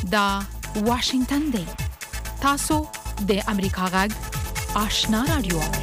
دا واشنگتن دی. تاسو د امریکا غږ آشنا رادیو اورئ.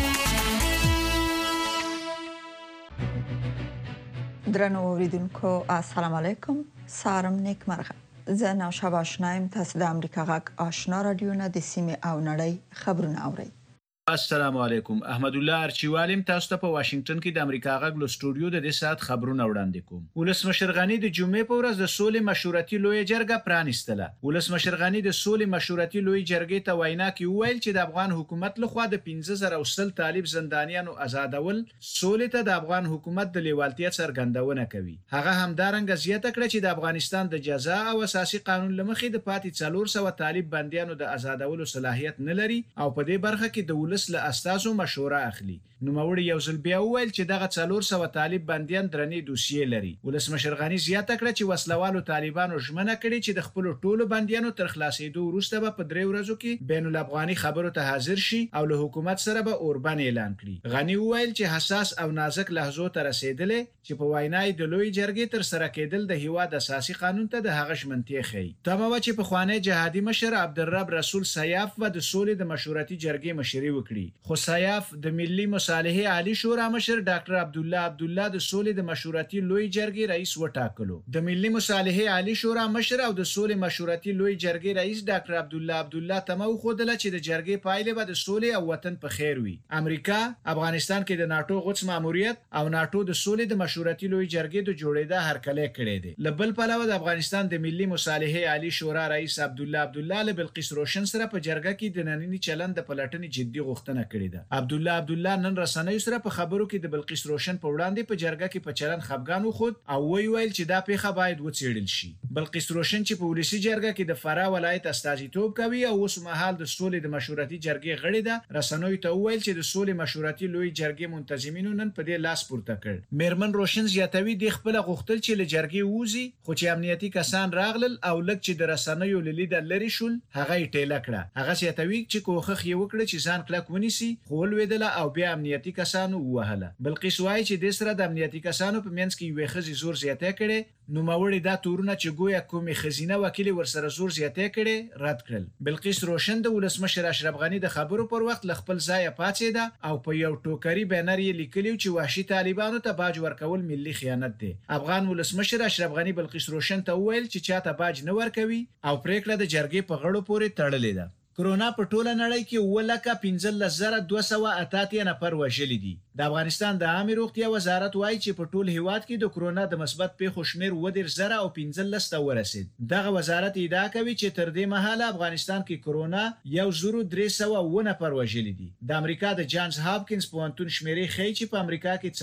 درنو اوریدونکو السلام علیکم. سارم نیک مرغه. زه نوشابه آشنایم. تاسو د امریکا غږ آشنا رادیو نه د سیمې او نړۍ خبرونه اورئ. السلام علیکم. احمد الله ارچیوالیم تاسو ته په واشنگټن کې د امریکا غږ له سټوډیو د دې ساعت خبرونه وړاندې کوم. ولسمشر غنی د جمعې په ورځ د سولې مشورتي لوی جرګه پرانیستله. ولسمشر غنی د سولې مشورتي لوی جرګې ته وینا کې وویل چې د افغان حکومت لخوا د 15000 طالب زندانیانو آزادول سولې ته د افغان حکومت د لیوالتیا څرګندونه کوي. هغه همدارنګه زیاته کړه چې د افغانستان د جزا او اساسي قانون لمخې د پاتې 400 طالب بنديانو د آزادولو صلاحیت نه لري او په دې برخه کې د له استازو مشوره اخلي. نوموړي یو ځل بیا وویل چې دغه 400 طالب بنديان درنې دوسیې لري. ولسمشر غنی زیاته کړه چې وسلوالو طالبانو ژمنه کړې چې د خپل ټولو بنديانو تر خلاصېدو وروسته به په 3 ورځو کې بین الافغاني خبرو ته حاضر شي او له حکومت سره به اوربن اعلان کړي. غنی وویل چې حساس او نازک لحظو ته رسیدلې چې په وینای د لوی جرګې تر سره کېدل د هیواد اساسي قانون ته د هغه ژمنتیا ښيي. تمام چې په خوانې جهادي مشر عبدالرب رسول سیاف و د سولې د مشورتي جرګې مشري وکړي. خو سیاف د ملي مصالحې عالی شورا مشر ډاکټر عبدالله د سولې د مشورتي لوی جرګې رئیس وټاکلو. د ملي مصالحې عالی شورا مشر او د سولې مشورتي لوی جرګې رئیس ډاکټر عبدالله تمو خودله چې د جرګې پایله به د سولې او وطن په خیر وي. امریکا افغانستان کې د ناتو غوڅ ماموریت او ناتو د سولې د مشورتي لوی جرګې د جوړېدا هرکلی کړی دی. لبل پلوه د افغانستان د ملي مصالحې عالی شورا رئیس عبدالله له بلقیس روشن سره په جرګه کې د نننی چلند د پلټنې جدي غوښتنه کړې ده. عبدالله نن رسنیو سره په خبرو کې د بلقیس روشن په وړاندې په جرګه کې په چلن خفګان وخود او ویل چې دا پیښه باید وڅېړل شي. بلقیس روشن چې په ولسی جرګه کې د فراه ولایت استازیتوب کوي او اوس مهال د سولې د مشورتي جرګې غړی ده، رسنیو ته ویل چې د سولې مشورتي لوی جرګې منتظمینو نن په دې لاس پورته کړ. میرمن روشن زیاتوي د خپل غوښتل چې له جرګې ووزي، خو چې امنیتي کسان راغلل او لږ چې د رسنیو لیدل لري شول هغه یې ټیله کړه. هغه زیاتوي چې کوخه یې وکړه چې ځان کلک ونیسي، خو ولویدله او بیا امنیتي کسانو ووهله. بلقیس وایي چې د سره د امنیتي کسانو په منځ کې یوې ښځې زور زیاته کړي. نوموړي دا تورونه چې ګویا کومې ښځینه وکیل ورسره زور زیاته کړي رد کړل. بلقیس روشن د ولسمشر اشرف غنی د خبرو پر وخت ل خپل ځای پاتېده او په یو ټوکري بنر یې لیکلی چې وحشي طالبانو ته باج ورکول ملي خیانت دی. افغان ولسمشر اشرف غنی بلقیس روشن ته وویل چې چاته باج نه ورکوي او پریکړه د جرګې په غړو پورې تړلې ده. کرونا په ټوله نړۍ کې 1,15,288 نفر وژلي دي. د افغانستان د عامه روغتیا وزارت وایي چې په ټول هیواد کې د کرونا د مثبت پیښو شمیر 1,015 ته ورسید. دغه وزارت ادعا کوي چې تر دې مهاله افغانستان کې کرونا 1,300 نفر وژلي دي. د امریکا د جانز هاپکینز پوهنتون شمیرې ښیي چې په امریکا کې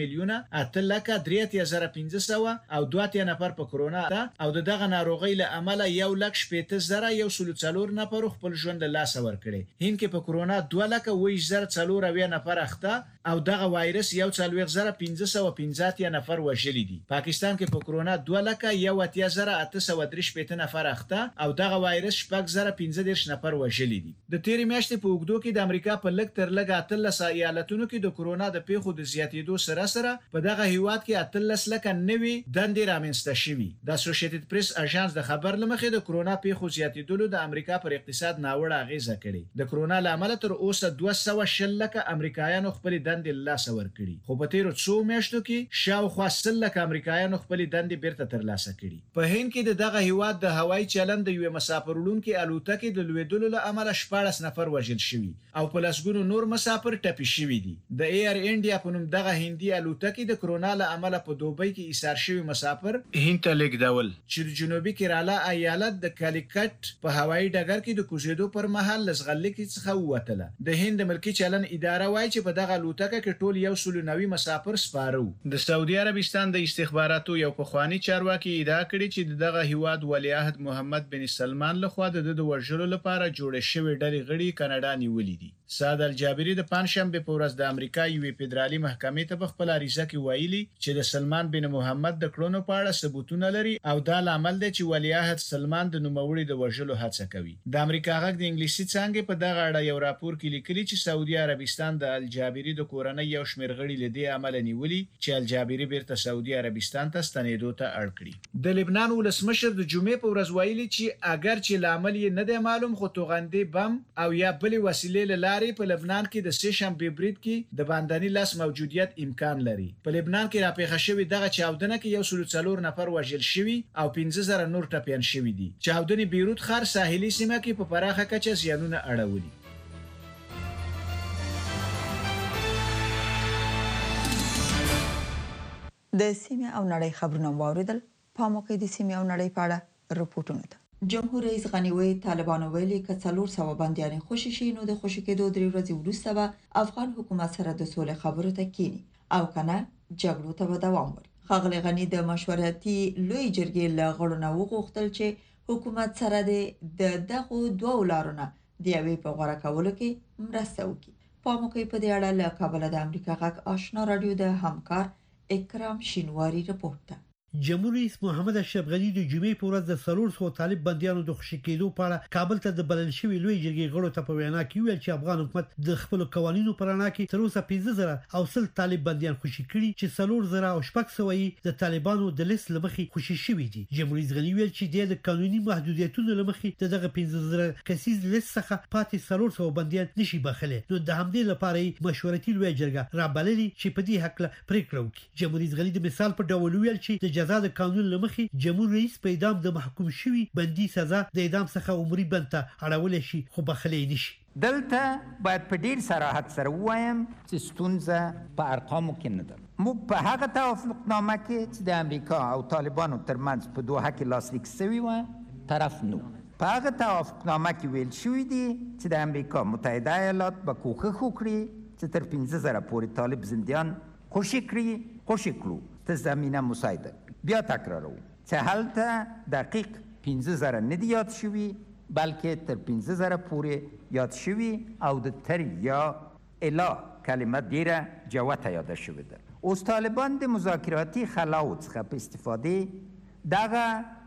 4,8,3,500 او 2 نفر په کرونا ده او دغه ناروغي له امله 1,80,104 نفر خپل ژوند له لاسه ورکړي. هند کې په کرونا 2,04,000 نفر اخته او دغه وایرس 1,515 نفر وژلي دي. پاکستان کې په کرونا 2,01,803 نفر اخته او دغه وایرس 6,015 نفر وژلي دي. د تیرې میاشتې په اوږدو کې د امریکا په لږ تر لږه 13 ایالتونو کې د کرونا د پیښو د زیاتېدو سره په دغه هیواد کې 13 لکه نوي دندې رامنځته شوي. د اسوسییټډ پریس اژانس د خبر لمخې د کرونا پیښو زیاتېدلو د امریکا پر اقتصاد ناوړه اغیزه کړې. د کرونا لامل تر اوسه 200 لکه امریکایانو خپل دندې لاسه ورکړي، خو په تیرو 2 میاشتو کې شاوخوا 100 لکه امریکایانو خپل دندې بیرته ترلاسه کړي. په هند کې دغه هیواد د هوایي چلند د یو مسافر وړونکو الوتکې د لویدلو له امله 14 نفر وژل شوي او په لسګونو نور مسافر ټپي شوي دي. د ایر انډیا په نوم دغه هندي الوتکې د کرونا له امله په دوبۍ کې ایثار شوي مسافر هند ته لیږدول چې د جنوبي کیرالا ایالت د کالیکټ په هوایي ډګر کې د کوزیدو پر مهال لزغلکې څخه ووتله. د هند ملکی چلن اداره وایي چې په دغه الوتکه کې ټول 190 مسافر سپاره. د سعودي عربستان د استخباراتو یو پخوانی چارواکي ادعا کړې چې دغه هیواد ولیعهد محمد بن سلمان لخوا د وژلو لپاره جوړ شوی ډلې غړي کاناډا نیولې دي. سعد الجابری د پنځشنبه په ورځ د امریکا یوې فدرالي محکمې ته په خپل عریضه کې ویلي چې د سلمان بن محمد د کړنو په اړه ثبوتونه لري او دا لامل دی چې ولیعهد سلمان د نوموړي د وژلو هڅه کوي. د امریکا غږ د انګلیسي څانګې په دغه اړه یو راپور کې لیکلي چې سعودي عربستان د الجابری د کورنۍ یو شمېر غړي لدی عمل نیولي چې الجابری بیرته سعودي عربستان ته ستنېدو ته اړ کړي. د لبنان ولسمشر د جمعې په ورځ ویلي چې اگر چې لامل یې نه دی معلوم خو توغندې بم او یا بل وسیلې لارې په لبنان کې د سشنبه برید کې د باندنی لاس موجودیت امکان لري. په لبنان کې راپېښه شوې دغه چاودنه کې 104 نفر وژل شوي او 15000 نور ټپيان شوي دي. چاودنې بیروت ښار ساحلي سیمه کې په پراخه کچه زیانونه اړولي. د سیمه او نړۍ خبرونه واوریدل. په موقع د سیمه او نړۍ په اړه رپورټونه ده. جمهور رئیس غنی وی طالبانو ویلي ک 400 بنديان خوشی شي نو د خوشی کېدو 3 ورځې وروسته به افغان حکومت سره د سولې خبرو ته کینی او کنه جګړو ته به دوام ورکړي. خغلی غنی د مشورتي لوی جرګې لغړونه وغوښتل چې حکومت سره د دغه دوه لارونه د یوې په غوړه کولو کې مرسته وکړي. په موقع په دې اړه له کابل د امریکا غږ آشنا رادیو د همکار اکرام شینواری رپورټ ده. جمهور رئیس محمد اشرف غنی د جمعې په ورځ د 400 طالب بنديانو د خوشی کېدو په اړه کابل ته د بلل شوی لوی جرګې غړو ته په وینا کې ویل چې افغان حکومت د خپل قوانینو پر اړه کې تر اوسه 15000 او 100 طالب بنديان خوشی کړي چې 4000 او 600 د طالبانو د لیست لمخې خوشی شوي دي. جمهور رئیس غنی ویل چې د قانوني محدودیتونو لمخې دغه 15000 کسیز لیست څخه پاتې 400 بنديان نشي بخله. نو د همدې لپاره مشورتي لوی جرګه را بللي چې په دې حق پریکړه وکړي. جمهور رئیس غنی د مثال په ډول ویل چې د جزا د قانون لمخې جمهور رئیس په اعدام د محکوم شوی بندي سزا د اعدام څخه عمري بند ته اړول شي خو بخلې نشي. دلته باید په ډیر صراحت سره وایم چې ستونزه په ارقامو کې نه ده. موږ په هغه توافقنامه کې چې د امریکا او طالبانو ترمنځ په دوحه کې لاسلیک شوی و طرف نو. په هغه توافقنامه کې ویل شوی دی چې د امریکا متحده ایالات به کوښښ وکړي چې تر 15000 پورې طالب زندان خوشی کړو ته زمینه مساعده. بیا تکرارو چې هلته دقیق 15000 نه دی یاد شوی بلکې تر 15000 پورې یاد شوی او د تر یا الا کلمه ډیره جوته یاد شوی ده. اوس طالبان د مذاکراتی خلاو څخه په استفاده دغه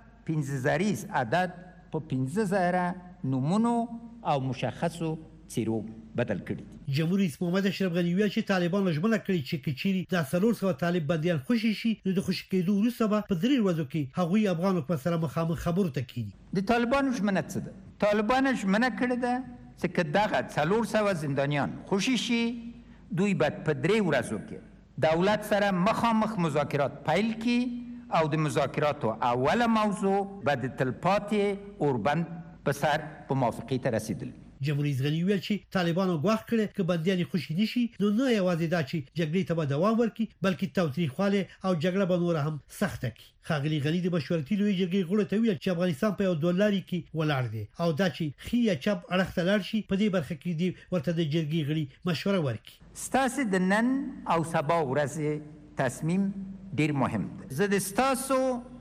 15000 عدد په 15000 نمونو او مشخصو څیرو بدل کړي. جمهور رئیس محمد اشرف غنی ویل چې طالبان ژمنه کړې چې کچيري د 400 طالب بنديان خوشي شي نو د خوشي کېدو وروسته به په 3 ورځو کې هغوی افغان حکومت سره مخامخ خبرو ته کیږي. د طالبانو ژمنه څه ده؟ طالبان ژمنه کړې ده چې دغه 400 زندانیان خوشي شي دوی به په 3 ورځو کې دولت سره مخامخ مذاکرات پیل کړي او د مذاکراتو اوله موضوع به د تلپاتې اوربند په سر په موافقه ته رسیدل. جمهور رئیس غنی ویل چې طالبانو غواړي کړي چې بنديان خوشي نشي نو نه یوازې دا چې جګړې ته دوام ورکړي بلکې تاوتریخواله او جګړه به نور هم سخته کړي. خاغلی غنی د مشورتي لوی جرګې غړو ته ویل چې افغانستان په $1 کې ولاړ دی او دا چې خي یا چپ اړخ ته لاړ شي په دې برخه کې دی ورته د جرګې غړي مشوره ورکړي. ستاسو د نن او سبا ورځې تصمیم ډیر مهم دی. زه د ستاسو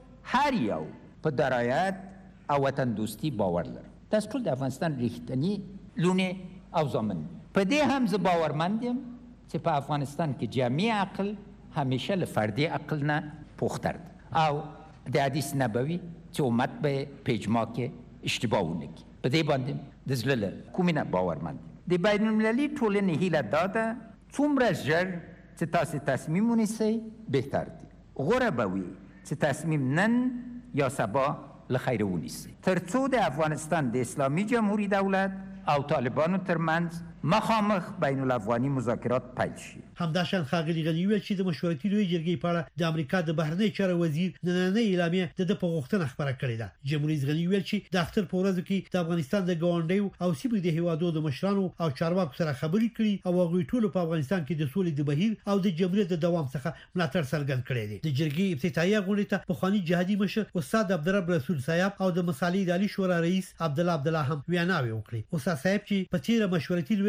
هر یو په درایت او وطن دوستی باور لرم. تاسو ټول د افغانستان ریښتینی لونه او ضامن. په دې هم زه باورمند یم چې په افغانستان کې جمعي عقل همیشه له فردي عقل نه پوښتر دی او د حدیث نبوي چې امت به په اجماع کې اشتباه ونه کړي. په دې باندې د زړه له کومې نه باورمند. د بین المللي ټولنې هیله دا ده څومره ژر چې تاسو تصمیم ونیسئ بهتر دی. غوره به وي چې تصمیم نن یا سبا له خیره ونیسئ تر څو د افغانستان د اسلامي جمهوریت دولت او طالبانو ترمنځ مخامخ بین الافغاني مذاکرات پیل شي. همداشان خاغلی غنی ویل چې د مشورتي لوی جرګې په اړه د امریکا د بهرنی چارو وزیر نننۍ اعلامیه د په غوښتنه خبره کړې ده. جمهور رئیس غنی ویل چې د اختر په ورځ کې د افغانستان د ګاونډیو او سیمې د هیوادو د مشرانو او چارواکو سره خبرې کړي او هغوی ټول په افغانستان کې د سولې د بهیر او د جمهوریت د دوام څخه ملاتړ څرګند کړی دی. د جرګې افتتاحیه غونډه ته پخوانی جهادي مشر استاد عبدالرب رسول صاحب او د مصالح اداري شورا رئیس عبدالله هم ویناوي وکړي. استاد صاحب چې په تیر مشورتي لوی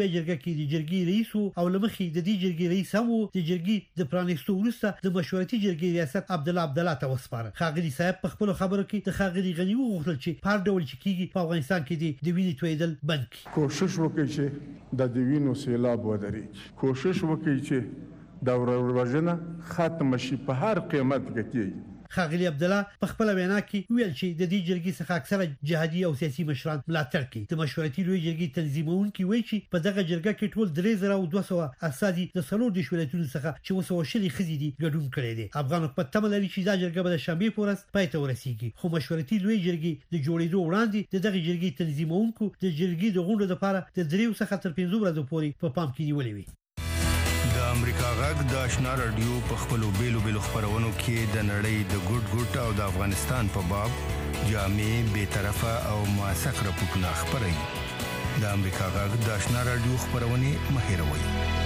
لوی جرګه کې د جرګې رئیس او لمخې د دې جرګې رئیس هم د جرګې د پرانیستو وروسته د مشورتي جرګې ریاست عبدالله ته وسپاره. ښاغلي صاحب په خپل خبرو کې د ښاغلي غني وغوښتل چې په هر ډول چې کیږي په افغانستان کې د وینې تویدل بند کړي. کوشش وکړي چې د وینو سیلاب ودرېږي. کوشش وکړي چې د وروژنه ختم شي په هر قیمت کې. ښاغلي عبدالله په خپل وینا کې ویل چې د دې جرګې څخه اکثره جهادي او سیاسي مشران ملاتړ کوي. د مشورتي لوی جرګې تنظیمونکي وایي چې په دغه جرګه کې ټول 3200 اساسي د 40 ولایتونو څخه چې وسوشلي خزي دي ګډون کړي دي. افغان حکومت تمه لري چې دا جرګه به د شنبه په ورځ پای ته ورسیږي. خو مشورتي لوی جرګې د جوړېدو وړاندې د دغه جرګې تنظیمونکو د جرګې د غونډو لپاره د 3 څخه تر 5 ورځې پورې په پام کې نیولې وي. د امریکا غږ د آشنا رادیو په خپلو بیلو خبرونو کې د نړۍ د ګډ او د افغانستان په باب جامع بې طرفه او موثق راپورټونه خپروي. د امریکا غږ د آشنا رادیو خبرونه مه هېروئ.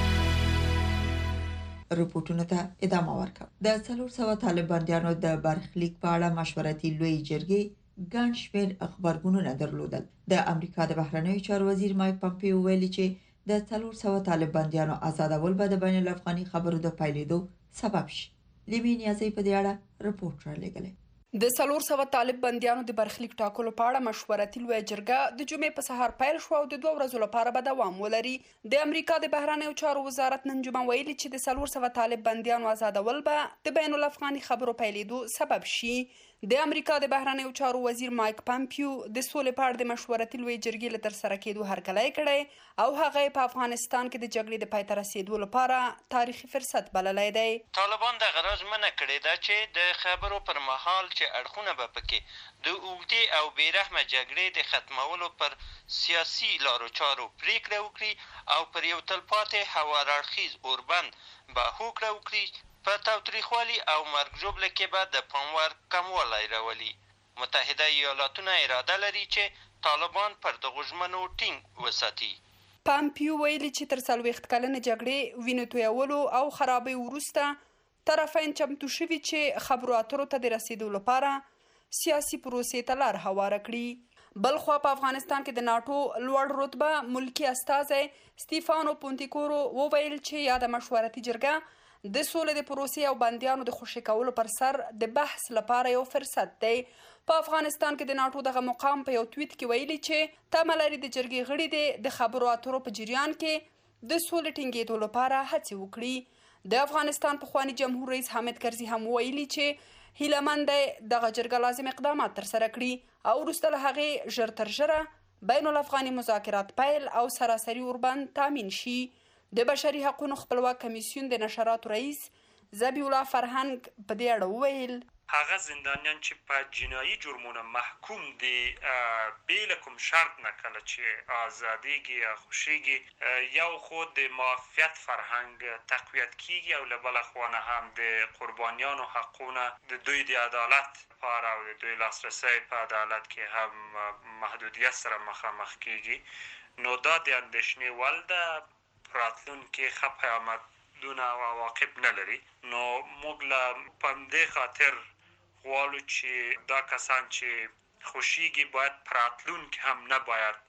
رپورټونو ته ادامه ورکوم. د 400 طالبانیانو د برخلیک په اړه مشورتي لوی جرګې ګڼ شمېر خبرګونونه درلودل. د امریکا د بهرنیو چارو وزیر مایک پامپیو ویلي چې د 400 طالبانیانو آزادول به د بین الافغاني خبرو د پایلیدو سبب شي. لیمین یازی په دې اړه رپورټ را لګلې. د 400 طالب بندیانو د برخلیک ټاکلو په اړه مشورتي لوی جرګه د جمعې په سهار پیل شو او د 2 ورځو لپاره به دوام ولري. د امریکا د بهرنیو چارو وزارت نن جمعه ویلي چې د 400 طالب بندیانو آزادول به د بین الافغاني خبرو پیلیدو سبب شي. د امریکا د بهرنیو چارو وزیر مایک پامپیو د سولې په اړه د مشورتي لوی جرګې له ترسره کېدو هرکلی کړی او هغه په افغانستان کې د جګړې د پای ته رسیدو لپاره تاریخي فرصت بللی دی. طالبان د غرض منع کړې ده چې د خبرو پر مهال چې اړخونه به پکې د اوږدې او بېرحمه جګړې د ختمولو پر سیاسي لارو چارو پریکړه وکړي او پر یو تلپاتې هوار اړخیز اوربند به هوکړه وکړي. په تاوتریخوالي او مرګ ژوبله کې به د پاموړ کموالی راولي. متحده ایالاتونه اراده لري چې طالبان پر دغو ژمنو ټینګ وساتي. پامپیو ویلي چې تر 40 کلنې جګړې وینو تویولو او خرابۍ وروسته طرفین چمتو شوي چې خبرو اترو ته د رسیدو لپاره سیاسي پروسې ته لار هواره کړي. بلخوا په افغانستان کې د ناټو لوړ رتبه ملکی استازی ستیفانو پونتیکورو وویل چې یاده مشورتي جرګه د سولې د پروسې او بندیانو د خوشي کولو پر سر د بحث لپاره یو فرصت دی. په افغانستان کې د ناټو دغه مقام په یو توییت کې ویلي چې تمه لري د جرګې غړي د خبرو اترو په جریان کې د سولې ټینګېدو لپاره هڅې وکړي. د افغانستان پخواني جمهور رئیس حامد کرزي هم ویلي چې هیله مند دی دغه جرګه لازم اقدامات ترسره کړي او وروسته له هغې ژر تر ژره بین الافغاني مذاکرات پیل او سراسري اوربند تامین شي. د بشري حقوقو خپلواک کمیسیون د نشراتو رئیس ذبیح الله فرهنګ په دې اړه وویل هغه زندانیان چې په جنایي جرمونو محکوم دي بې له کوم شرط نه کله چې ازادیږي یا خوشیږي یو خو د معافیت فرهنګ تقویت کیږي او له بله خوا نه هم د قربانیانو حقونه د دوی د عدالت لپاره او د دوی لاسرسی په عدالت کې هم محدودیت سره مخامخ کیږي. نو دا د اندېښنې وړ ده. راتلونکي ښه پیامدونه او عواقب نه لري. نو موږ له په همدې خاطر غواړو چې دا کسان چې خوشیږي باید په راتلونکي هم نه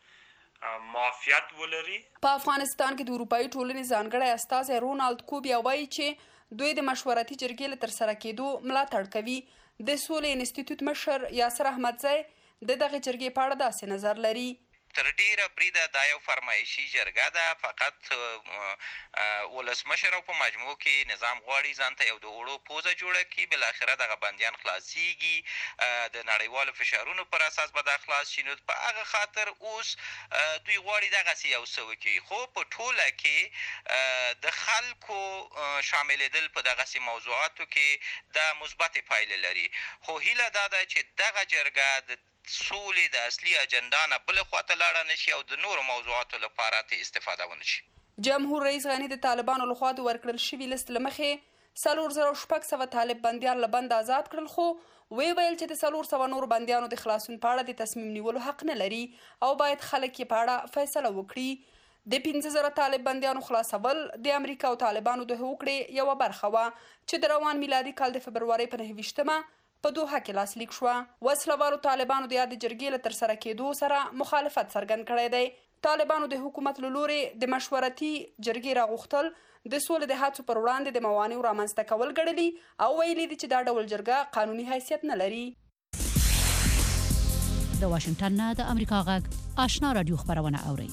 باید معافیت ولري. په افغانستان کې د اروپایي ټولنې ځانګړی استازی رونالد کوبیا وایي چې دوی د مشورتي جرګې له ترسره کېدو ملاتړ کوي. د سولې انسټیټیوټ مشر یاسر احمدزی د دغه جرګې په اړه داسې نظر لري. تر ډیره بریده دا یو فرمایشي جرګه ده. فقط ولسمشر او په مجموع کې نظام غواړي ځان ته یو د اوړو پوزه جوړه کړي. بالاخره دغه بندیان خلاصیږي. د نړیوالو فشارونو پر اساس به دا خلاص شي. نو په هغه خاطر اوس دوی غواړي دغسې یو څه وکړي. خو په ټوله کې د خلکو شاملېدل په دغسې موضوعاتو کې دا مثبتې پایلې لري. خو هیله دا ده چې دغه جرګه د سولې د اصلي اجنډا نه بلې خواته لاړه نه شي او د نورو موضوعاتو لپاره ترې استفاده ونه شي. جمهور رئیس غني د طالبانو لخوا د ورکړل شوي لیست له مخې 4600 طالب بندیان له بند آزاد کړل. خو ویل چې د 400 نورو بندیانو د خلاصون په اړه د تصمیم نیولو حق نه لري او باید خلک یې په اړه فیصله وکړي. د 15000 طالب بندیانو خلاصول د امریکا او طالبانو د هوکړې یوه برخه وه چې د روان میلادي کال د فبرورۍ په 29 په دوحه کې لاسلیک شوه. وسلوالو طالبانو د یادې جرګې له ترسره کېدو سره مخالفت څرګند کړی دی. طالبانو د حکومت له لوري د مشورتي جرګې راغوښتل د سولې د هڅو پر وړاندې د موانعو رامنځته کول ګڼلي او ویلي دي چې دا ډول جرګه قانوني حیثیت نه لري. د واشنگټن نه د امریکا غږ آشنا رادیو خبرونه اوري.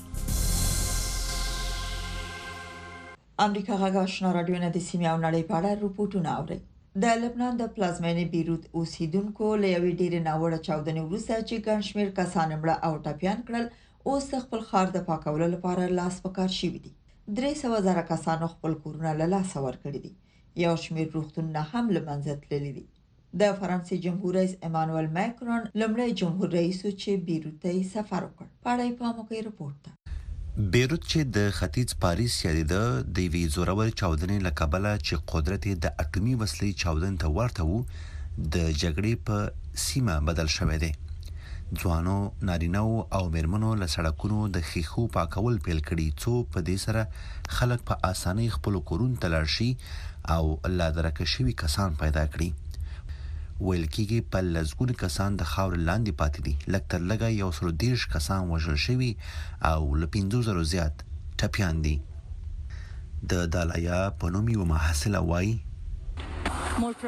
امریکا غږ آشنا رادیو نه د سیمې او نړۍ په اړه راپورټونه اوري. د لبنان د پلازمینې بیروت اوسیدونکو له یوې ډېرې ناوړه چاودنې وروسته چې ګڼ شمېر کسان مړه او ټپیان کړل اوس خپل ښار د پاکولو لپاره لاس په کار شوي دي. 300,000 کسانو خپل کورونه له لاسه ورکړي دي. یو شمېر روغتونونه هم له منځه تللي دي. د فرانسې جمهور رئیس امانوئل ماکرون لومړی جمهور رئیس چې بیروت ته سفر وکړ. پاړای پاموکي رپورټ. بیروت چې د ختیځ پاریس یادېده د یوې زورور چاودنې له کبله چې قدرت د اټومي وسلې چاودنې ته ورته وو د جګړې په سیمه بدل شوی دی. ځوانو نارینه‌و او میرمنو له سړکونو د ښیښو پاکول پیل کړي څو په دې سره خلک په اسانۍ خپلو کورونو ته لاړ شي او لا درکه شوي کسان پیدا کړي. ویل کېږي په لسګونه کسان د خاورې لاندې پاتې دي. لږ تر لږه 130 کسان وژل شوي او له 5,000 زیات ټپیان دي. د دالایا په نوم یوه محصله وایي موږ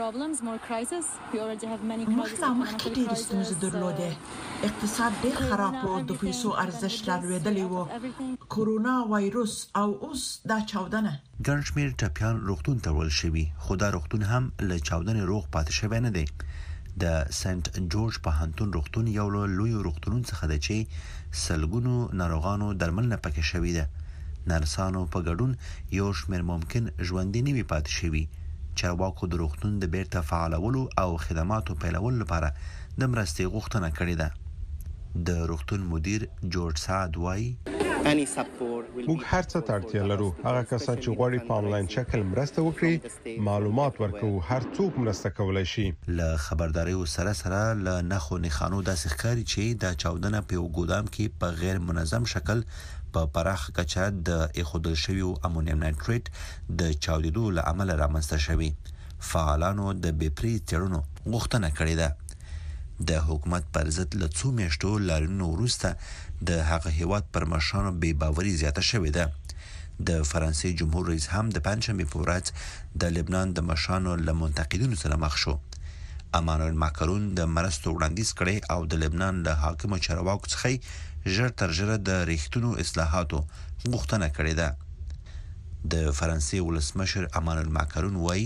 لا مخکې ډېرې ستونزې درلودې. اقتصاد ډېر خراب و، د پیسو ارزښت رالوېدلی و، کورونا وایروس او اوس دا چاودنه. ګڼ شمېر ټپیان روغتون ته وړل شوي خو دا روغتون هم له چاودنې روغ پاتې شوی نه دی. د سنت جورج پوهنتون روغتون یو له لویو روغتونونو څخه دی چې سلګونو ناروغانو درملنه پکې شوې ده. نرسانو په ګډون یو شمېر ممکن ژوندي نه وي پاتې شوي. چارواکو د روغتون د بیرته فعالولو او خدماتو پیلولو لپاره د مرستې غوښتنه کړې ده. د روغتون مدیر جورج سعد وایي موږ هر څه ته اړتیا لرو. هغه کسان چې غواړي په آنلاین شکل مرسته وکړي معلومات ورکوو. هر څوک مرسته کولای شي. له خبرداریو سره سره له نخو نښانو داسې ښکاري چې دا چاودنه په یو ګودام کې په غیر منظم شکل په پراخ کچه د ایښودل شویو امونیم نایتریت د چاودېدو له امله رامنځته شوي. فعالانو د بېپرې څېړنو غوښتنه کړې ده. د حکومت پر ضد له څو میاشتو لاریونونو وروسته د هغه هیواد پر مشرانو بې باوري زیاته شوې ده. د فرانسې جمهور رئیس هم د پنجشنبې په ورځ د لبنان د مشرانو له منتقدینو سره مخ شو. امانوئل ماکرون د مرستو وړاندیز کړی او د لبنان له حاکمو چارواکو څخه ژر تر ژره د ریښتونو اصلاحاتو غوښتنه کړې ده. د فرانسې ولسمشر امانوئل ماکرون وایي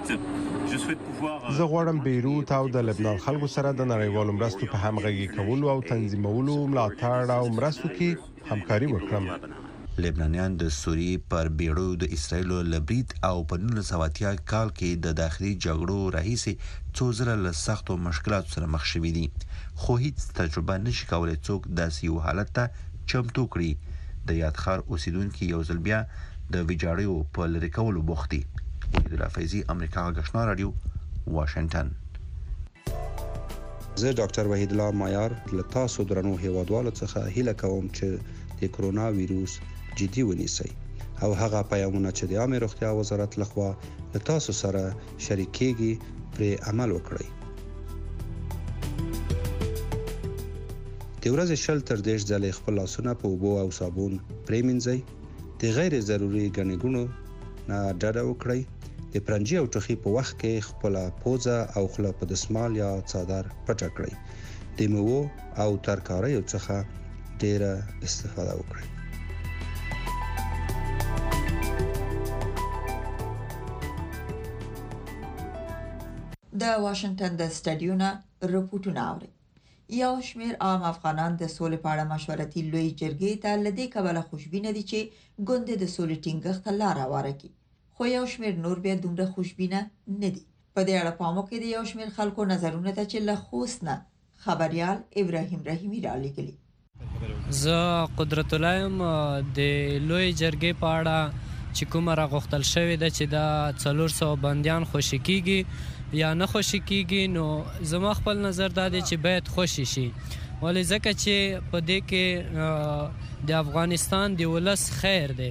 زه غواړم بیروت او د لبنان خلکو سره د نړیوالو مرستو په همغږي کولو او تنظیمولو ملاتړ او مرستو کې همکاري وکړم. لبنانیان د سوریې پر بیړیو د اسرایلو له برید او په 1980 کال کې د داخلي جګړو راهیسې څو ځله له سختو مشکلاتو سره مخ شوي دي خو هیڅ تجربه نشي کولی څوک داسې یو حالت ته چمتو کړي. د یادخار اوسیدونکي یو ځل بیا د ویجاړیو په لرې کولو بوخت دي. وحید الله فیضي، امریکا غږ آشنا رادیو، واشنگټن. زه ډاکټر وحید الله مایار له تاسو درنو هیوادوالو څخه هیله کوم چې د کرونا ویروس جدي ونیسئ او هغه پیغامونه چې د عامه روغتیا وزارت لخوا له تاسو سره شریکېږي پرې عمل وکړئ. د ورځې 20 تر 30 ځله خپل لاسونه په اوبو او صابون پرېمنځئ. د غیر ضروري ګڼې ګوڼو نه ډډه وکړئ. د پرنجي او ټوخي په وخت کې خپل پوزه او خوله په دسمال یا څادر پټه کړئ. د میوو او ترکاریو څخه ډیره استفاده وکړئ. د واشنگټن د سټډیو نه رپورټونه اوري. یو شمېر عام افغانان د سولې په اړه مشورتي لوی جرګې ته له دې کبله خوشبینه دي چې ګوند د سولې ټینګښت ته لار هواره کړي. خو یو شمېر نور بیا دومره خوشبینه نه دي. په دې اړه پام وکړئ د یو شمېر خلکو نظرونه ته چې له خوست نه خبريال ابراهیم رحیمی را لېږلي. زه قدرت الله یم. د لوی جرګې په اړه چې کومه راغوښتل شوې ده چې دا 400 بندیان خوشي کیږي یا نه خوشي کیږي، نو زما خپل نظر دا دی چې باید خوشي شي. ولې ځکه چې په دې کې د افغانستان د ولس خیر دی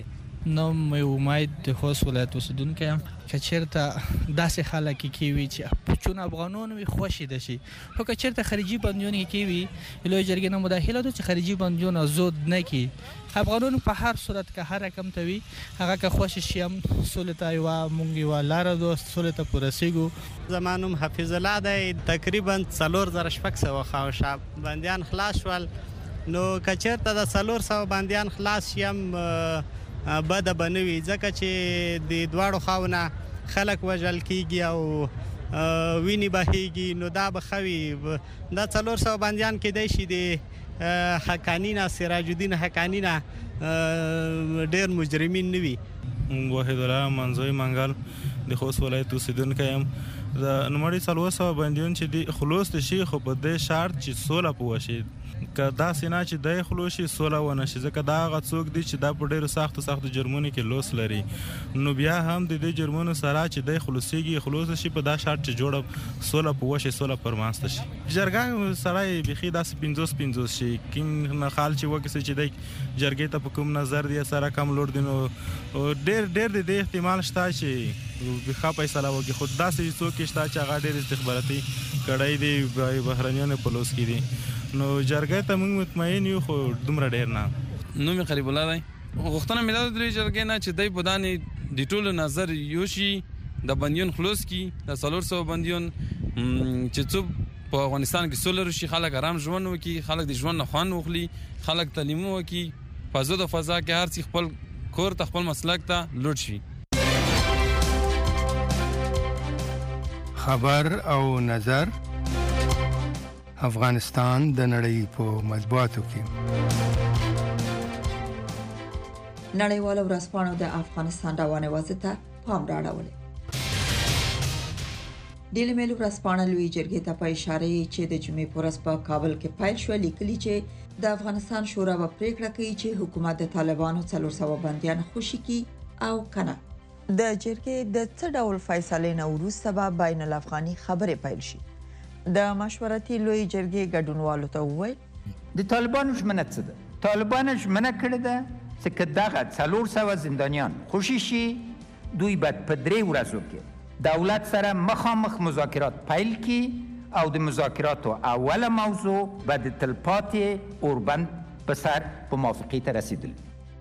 نو مې امید د خوست ولایت اوسیدونکی یم که چېرته داسې خلک کې وي چې چون افغانان وي خوشې ده شي خو که چېرته خارجي بندیان کې وي لویې جرګې نه مداخله ده چې خارجي بندیان زود نه کړي افغانان په هر صورت که هر رقم ته وي هغه که خوشې شي هم سولې ته یوه مونږ یوه لاره ده سولې ته پورسېږو زما نوم حفیظ الله دی تقریبا 4600 بندیان خلاص شول نو که چېرته د 400 بندیان خلاص شي هم بده به نه وي ځکه چې د دواړو خواونه خلک وژل کېږي او وینې بهېږي نو دا به ښه وي دا 400 بندیان کېدی شي د حقاني نه سراج الدین حقاني نه ډېر مجرمین نه وي. وحید الله منځوی منګل د خوست ولایت اوسیدونکی یم. د نوموړي 400 بندیان چې دي خلاص شي خو په دې شرط چې سوله په وشي که داسې نه چې دی خلاص شي سوله ونه شي ځکه دا هغه څوک دي چې دا په ډېرو سختو جرمونو کې لوس لري نو بیا هم د دې جرمونو سره چې دی خلاصېږي خلاص شي په دا شرط چې جوړه سوله په وشي سوله پرمانسته شي. جرګه سړی بیخي داسې 50 شي کوم نخال چې وکړي چې دی جرګې ته په کوم نظر دی سره کم لوړ دي نو ډېر د دې احتمال شته چې ښه فیصله وکړي خو داسې څوک شته چې هغه ډېر استخباراتي کړی دی بهرنیانو په لوس کې دي نو جرګې ته موږ مطمئن یو خو دومره ډېر نه. نوم یې قریب الله دی. غوښتنه مې دا د جرګې نه چې دی په دانې د ټولو نظر یوشي د بندیان خلاص کړي د 400 بندیان چې څوک په افغانستان کې سوله راشي خلک آرام ژوند وکړي خلک د ژوند نه خوند واخلي خلک تعلیم وکړي په ازاده فضا کې هر څه خپل کور ته خپل مسلک ته لوټ شي. خبر او نظر افغانستان د نړۍ په مطبوعاتو کې نړیواله ورځپاڼه د افغانستان روانه وضعیت پام راوړل. ډیلی میل ورځپاڼه لوی جرګې ته په اشاره چې د جمعې په ورځ په کابل کې پیل شو لیکلي چې د افغانستان شورا به پریکړه کوي چې حکومت د طالبانو 400 بندیان خوشي کړي او کنه. د جرګې د څه ډول فیصلې نه وروسته به بین الافغاني خبرې پیل شي. د مشورتي لوی جرګې ګډونوالو ته وویل د طالبانو ژمنه څه ده؟ طالبانو ژمنه کړې ده چې که دغه 400 زندانیان خوشي شي دوی باید په 3 ورځو کې دولت سره مخامخ مذاکرات پیل کړي او د مذاکراتو اوله موضوع به د تلپاتې اوربند په سر په موافقې ته رسیدل.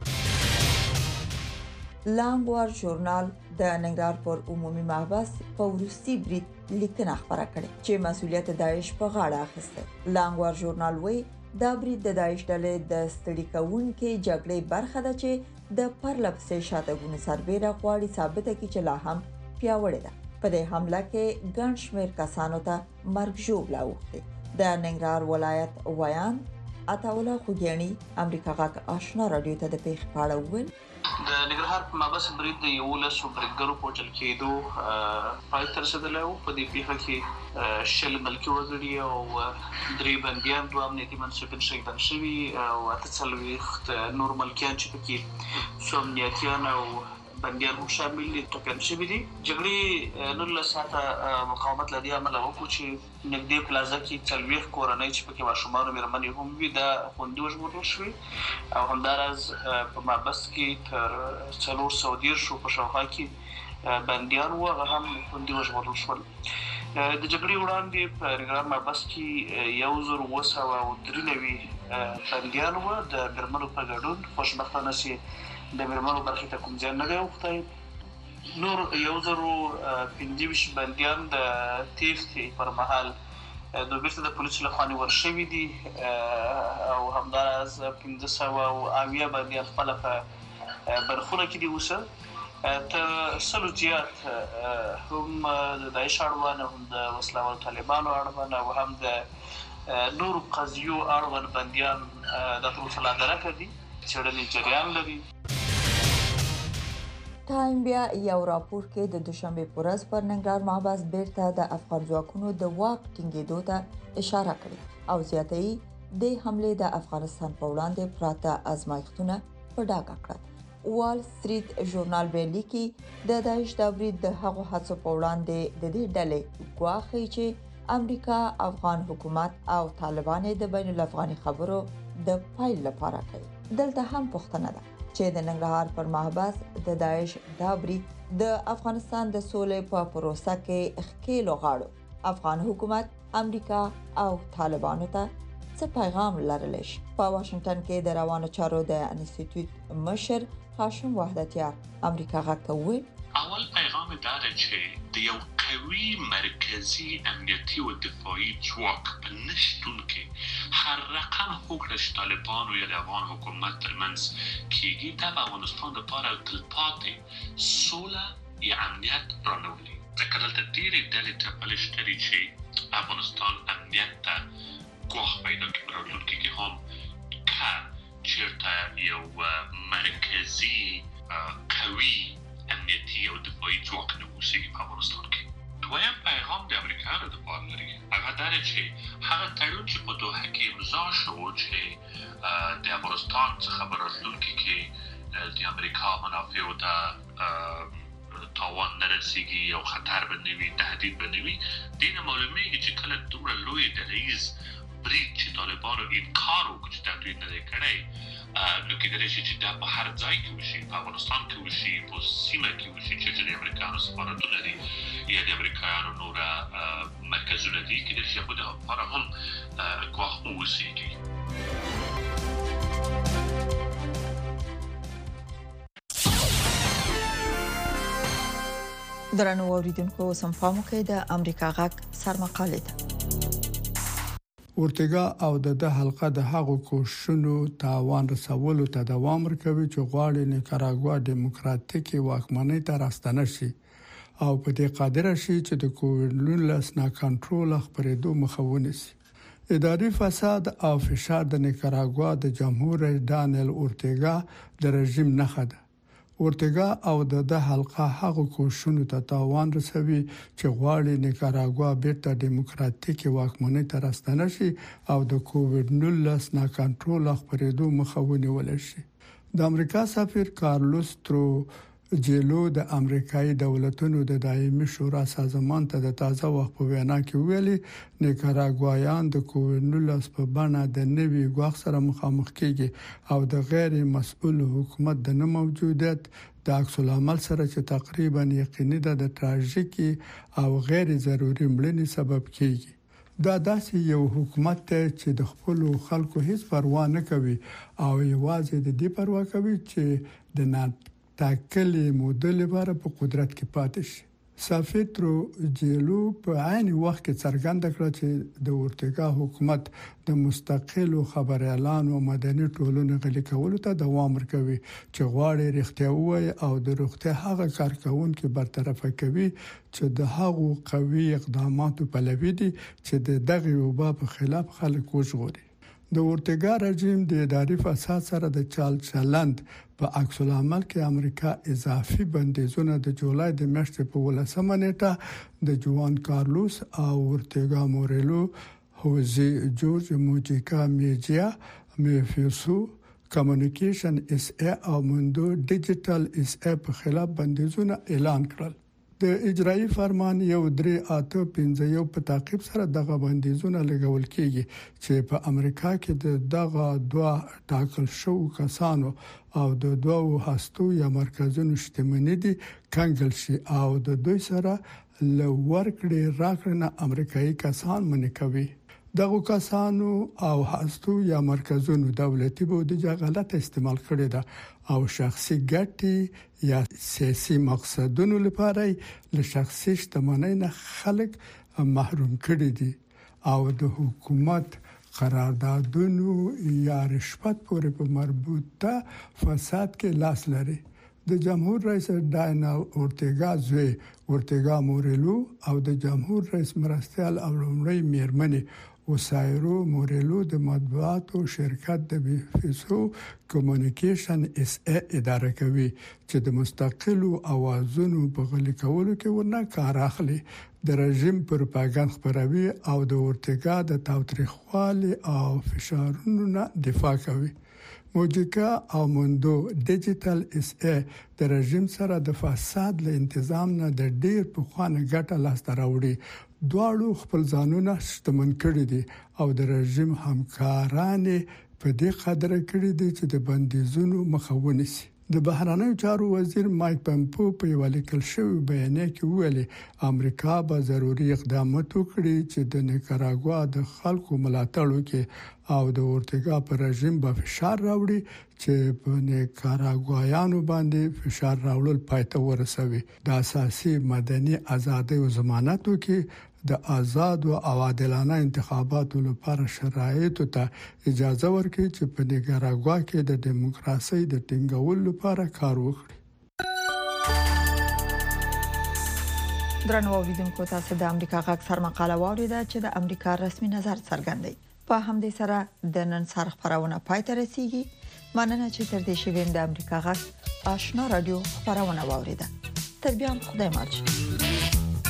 لانګوار ژورنال د ننګرهار پر عمومي محبس په وروستي برید لیکنه خبره کړې چې مسؤلیت داعش په غاړه اخیسته. لانګوار ژورنال وایي دا برید د داعش ډلې د ستړي کوونکې جګړې برخه ده چې د پرلپسې شاتګونو سربېره غواړي ثابته کړي چې لا هم پیاوړې ده. په دې حمله کې ګڼ شمېر کسانو ته مرګ ژوبله اوښتې. د ننګرهار ولایت ویان عطاالله خوږیاڼي امریکا غږ آشنا رادیو ته د پیښې په اړه وویل د ننګرهار په محبس برید د 11 بریدګرو په وژل کېدو پای ته رسېدلی و. په دې پیښه کې 10 ملکي وګړي او 3 بندیان 2 امنیتي منصبین شهیدان شوي او 48 نور ملکیان چې پکې څو امنیتیان او بندیان هم شامل دي ټاکل شوي دي. جګړې 19 ساعته مقاومت له دې امله وکړو چې نږدې پلازه کې 40 کورنۍ چې پکې ماشومان او مېرمنې هم وي دا خوندي وژغورل شوي او همداراز په محبس کې تر 410 په شاوخوا کې بندیان وو هغه هم خوندي وژغورل شول. د جګړې وړاندې په ننګرهار محبس کې 1993 بندیان وو د مېرمنو په ګډون. خوشبختانه چې د مېرمنو برخې ته کوم زیان نه دی اوښتی. نور 1025 بندیان د تیښتې پر مهال د بیرته د پولیسو لخوا نیول شوي دي او همداراز 1570 بندیان خپله په برخونه کې دي اوسه. تر 100 زیات هم د داعش اړوند هم د وسلهوالو طالبانو اړوند او هم د نورو قضیو اړوند بندیان دا تر اوسه لا درکه دي څېړنې جریان لري. ټایم بیا یو راپور کې د دوشنبه په ورځ پر ننګرهار محبس بیرته د افغان ځواکونو د واک ټینګېدو ته اشاره کړې او زیاتوي د حملې د افغانستان په وړاندې پراته ازمایښتونه په ډاګه کړل. وال سټریټ ژورنال لیکي د داعش د برید د هغو هڅو په وړاندې د دې ډلې ګواښي چې امریکا افغان حکومت او طالبان د بین الافغاني خبرو د پایل لپاره کوي. دلته هم پوښتنه ده چې د ننګرهار پر محبس د داعش دابري د افغانستان د سولې په پروسه کې ښکیلو غاړو افغان حکومت امریکا او طالبانو ته څه پیغام لرلی شي. په واشنگټن کې د روانو چارو د انسټیټیوټ مشر هاشم وحدتیار امریکا غږ ته وویل اول پیغام دا دی چې د یو قوي مرکزی امنیتي او دفاعي ځواک په نشتون کې هر رقم حکومت طالبان او د افغان حکومت ترمنځ کېږي د افغانستان لپاره تلپاتې سوله یا امنیت رانولي. ځکه دلته ډېرې ډلې ټپلې شته چې افغانستان امنیت ته ګواښ پیدا کړي. په راتلونکي کې هم که چېرته یو مرکزي قوي امنیتي او دفاعي ځواک نه اوسېږي په افغانستان کې. دویم پیغام د امریکایانو دپاره لري، هغه دا دی چې هغه تړون چې په دوحه کې امضا شو چې د افغانستان څخه په راتلونکي کې د امریکا منافعو ته تاوان نه رسېږي او خطر به نه وي، تهدید به نه وي. دې نه معلومېږي چې کله دومره لوی ډلهییز برید چې طالبانو انکار وکړي چې دا دوی نه دی کړی، نو کېدلی شي چې دا په هر ځای کې وشي، په افغانستان کې وشي، په سیمه کې وشي چې د امریکایانو سفارتونه دي یا د امریکایانو نوره مرکزونه دي، کېدلی شي هغوی د هغو لپاره هم ګواښ واوسېږي. درنو اوریدونکو اوس هم پام وکړئ د امریکا غږ سرمقاله ده. اورتګا او د حلقه د هغو کوششونو تاوان رسولو ته دوام ورکوي چې غواړي نیکاراګوا دیموکراتیکي واکمنۍ ته راستنه شي او په دې قادر شي چې د کووډ-19 نا کنټرول خبرېدو مخه ونیسي. اداري فساد او فشار د نیکاراګوا د جمهور رئیس دانیل اورتګا د رژیم نښه ده. اورتګا او د حلقه هغو کوششونو ته تاوان رسوي چې غواړي نیکاراګوا بیرته دیموکراتیکي واکمنۍ ته راستنه شي او د کووډ-19 نا کنټرول خبرېدو مخه ونیول شي. د امریکا سفیر کارلوس تروجیلو د امریکایي دولتونو د دایمي شورا سازمان ته د تازه وخت په وینا کې ویلي نیکاراګوایان د کووډ-19 په بڼه د نوي ګواښ سره مخامخ کیږي او د غیر مسؤل حکومت د نه موجودیت د عکس العمل سره چې تقریبا یقیني ده د تراژیکي او غیر ضروري مړینې سبب کیږي. دا داسې یو حکومت ته چې د خپل خلکو هیڅ پروا نه کوي او یوازې د دې پروا کوي چې د تاکلي موده لپاره په قدرت کې پاتې شي. سفیر تروجیلو په عین وخت کې څرګنده کړه چې د اورتګا حکومت د مستقل خبر اعلان او مدني ټولنې غلي کولو ته دوام ورکوي چې غواړي رښتیا ووایي او د روغتیا هغه کارکونکو برطرف کوي چې د هغو قوي اقداماتو پلوي دي چې دغه وبا په خلاف خلک وژغوري. د اورتګا رژیم د اداري فساد سره د چلند په عکس العمل کې امریکا اضافي بندیزونه د جولای د میاشتې په 18 نیټه د جوان کارلوس او اورتګا موريلو هوزي جورج موجیکا میډیا میفیسو کمیونیکیشن اس ای او موندو ډیجیټل اس ای په خلاف بندیزونه اعلان کړل. د اجرایی فرمان 1385 په تعقیب سره دغه بندیزونه لګول کیږي چې په امریکا کې د دغه دوه ټاکل شو کسانو او د دوه هستو یا مرکزونو شتمنۍ دي کنګل شي او د دوی سره لورکړې راکړنه امریکایي کسان منې کوي. دغه کسانو او هستو یا مرکزونو دولتي بودیجه غلط استعمال کړې ده او شخصي ګټې یا سیاسي مقصدونو لپاره له شخصي شتمنۍ نه خلک محروم کړي دي او د حکومت قراردادونو یا رشوت پورې په مربوطه فساد کې لاس لري. د جمهور رئیس دانیل اورتګا زوی اورتګا موريلو او د جمهور رئیس مرستیال او لومړی میرمنې وسایرو موريلو د مطبوعاتو شرکت د بیفیسو کمیونیکیشن اس ای اداره کوي چې د مستقل اوازونو په غلي کولو کې ورنه کار اخلي. د رژیم پروپاګاندا خبروي او د اورتګا د تاوتریخوالي او فشارونو نه دفاع کوي. موجیکا او موندو ډیجیټل اس ای د رژیم سره د فساد له تنظیم نه د ډیر په خوانه ګټه لاسته راوړي. دواړو خپل ځانونه شتمن کړي دي او د رژیم همکاران په دې قدر کړی دی چې د بندیزونو مخه ونیسي. د بهرنیو چارو وزیر مایک پمپو په یو لیکل شوی بیان کې ویلي امریکا به ضروري اقدامات وکړي چې د نیکاراګوا د خلکو ملاتړ وکړي او د اورتګا پر رژیم په فشار راوړي چې په نیکاراګوایانو باندې فشار راوړل پاتې ورسوي. د اساسي مدني ازادۍ او ضمانت وکړي د آزاد او عادلانه انتخاباتو لپاره شرایط ته اجازه ورکړي چې په نیکاراګوا کې د دیموکراسي د ټینګولو لپاره کار وکړي. درنو اوریدونکو تاسو د امریکا غږ سر مقاله واوریده چې د امریکا رسمي نظر څرګندوي. په همدې سره د نن سر خبرونه پای ته رسیدي. مننه چې تر دې شویم د امریکا غږ آشنا رادیو خبرونه واوریده. تر بیا خدای مل.